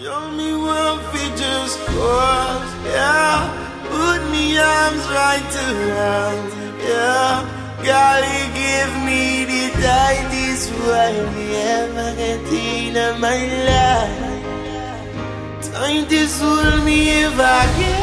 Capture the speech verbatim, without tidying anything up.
Show me where fi just cross, yeah. Put me arms right around, yeah. Golly, give me the tightest one me ever get in my life. Time to fool me if I can.